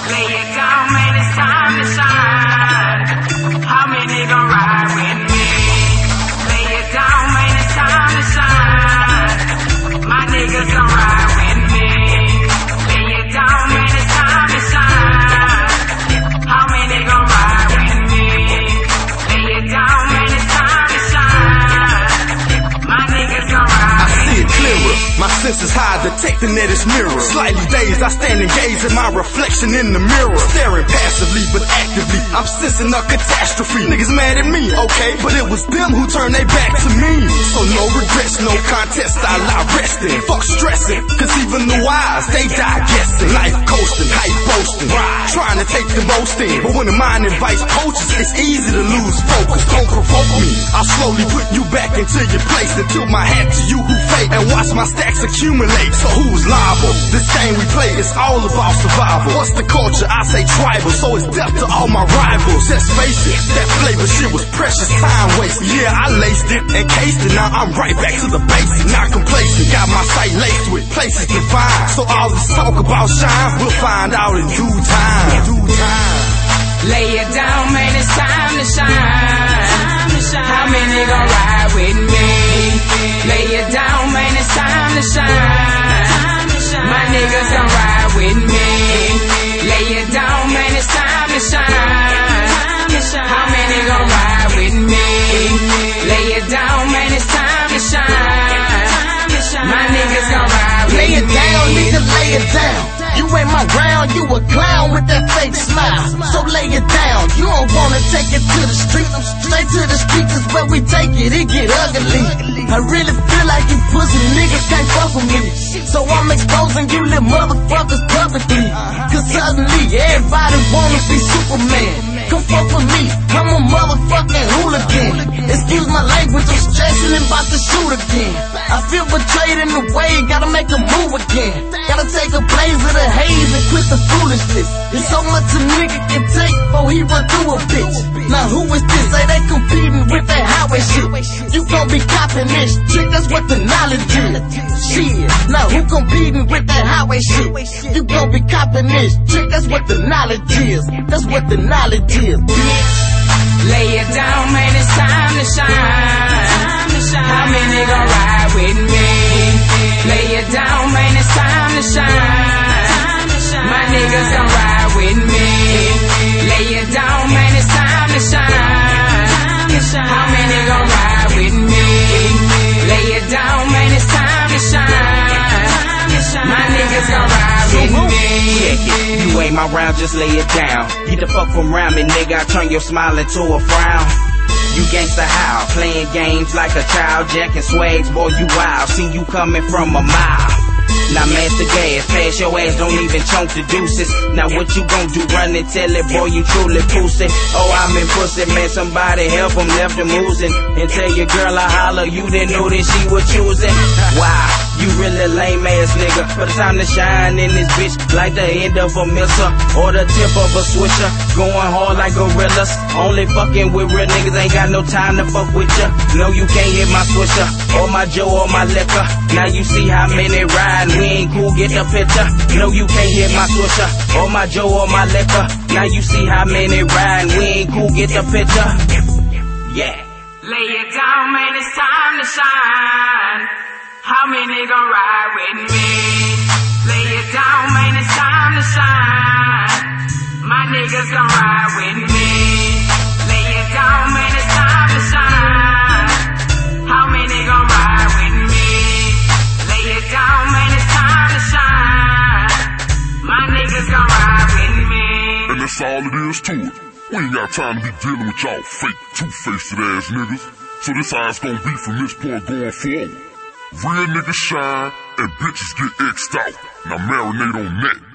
Lay it down, man, it's time to shine. How many gon' ride with me? Lay it down, man, it's time to shine. My niggas gon' ride with me. Lay it down, man, it's time to shine. How many gon' ride with me? Lay it down, man, it's time to shine. My niggas gon' ride with me. I see it clearer. My senses high, detecting that it's mirror. Slightly dazed, I stand and gaze at my reflection in the mirror. Staring passively, but actively, I'm sensing a catastrophe. Niggas mad at me, okay, but it was them who turned their back to me. So no regrets, no contest, I lie resting. Fuck stressing, cause even the wise, they die guessing. Life coasting, hype boasting, trying to take the most in. But when the mind invites coaches, it's easy to lose focus. Don't provoke me, I'll slowly put you back into your place and tilt my hat to you who fake and watch my stacks accumulate. So who's liable? This game we play is all about survival. What's the culture? I say tribal, so it's death to all my rivals. Let's face it, that flavor shit was precious time wasted. Yeah, I laced it and cased it, now I'm right back to the basics. Not complacent, got my sight laced with places divine. So all this talk about shine, we'll find out in due time. Lay it down, man, it's time to shine. How many gon' ride with me? Lay it down, man, it's time to shine. My niggas gon' ride with me. Lay it down, man, it's time to shine. How many gon' ride with me? Lay it down, man, it's time to shine. My niggas gon' ride with me. Lay it down, nigga, lay it down. You ain't my round, you a clown with that fake smile. So lay it down, you don't wanna take it to the street. Straight to the streets is where we take it, it get ugly. I really feel like you pussy niggas can't fuck with me. So I'm exposing you little motherfuckers publicly. Cause suddenly everybody wanna be Superman. Come fuck with me, I'm a motherfucking hooligan. Excuse my language, I'm stressing and about to shoot again. I feel betrayed in the way, gotta make a move again. Gotta take a blaze of the haze and quit the foolishness. There's so much a nigga can take before he run through a bitch. Now who is this? Say they competing with that highway shit. You gon' be copping this trick, that's what the knowledge is. Shit, now who competing with that highway shit? You gon' be copping this trick, that's what the knowledge is. That's what the knowledge is, bitch. Lay it down, man, it's time to shine. How many gon' ride with me? Lay it down, man, it's time to shine. My niggas gon' ride with me. Lay it down, man, it's time to shine. How many gon' ride with me? Lay it down, man, it's time to shine. My niggas gon' ride with me. You ain't my round, just lay it down. Get the fuck from around me, nigga, I turn your smile into a frown. You gangsta how? Playing games like a child, jacking swags, boy you wild. See you coming from a mile. Now master gas, pass your ass, don't even chunk the deuces. Now what you gon' do, run and tell it, boy you truly pussy. Oh I'm in pussy, man, somebody help him, left him oozing. And tell your girl I holler, you didn't know that she was choosing. Wow. You really lame ass nigga, but it's time to shine in this bitch like the end of a missile or the tip of a swisher. Going hard like gorillas, only fucking with real niggas, ain't got no time to fuck with ya. No, you can't hit my swisher or my Joe or my liquor. Now you see how many ride, we ain't cool, get the picture. No, you can't hit my swisher or my Joe or my liquor. Now you see how many ride, we ain't cool, get the picture. Yeah. Lay it down, man, it's time to shine. How many gon' ride with me? Lay it down, man, it's time to shine. My niggas gon' ride with me. Lay it down, man, it's time to shine. How many gon' ride with me? Lay it down, man, it's time to shine. My niggas gon' ride with me. And that's all it is to it. We ain't got time to be dealing with y'all fake, two-faced ass niggas. So this how it's gonna be from this point going forward. Real niggas shine and bitches get X'd out. Now marinate on that.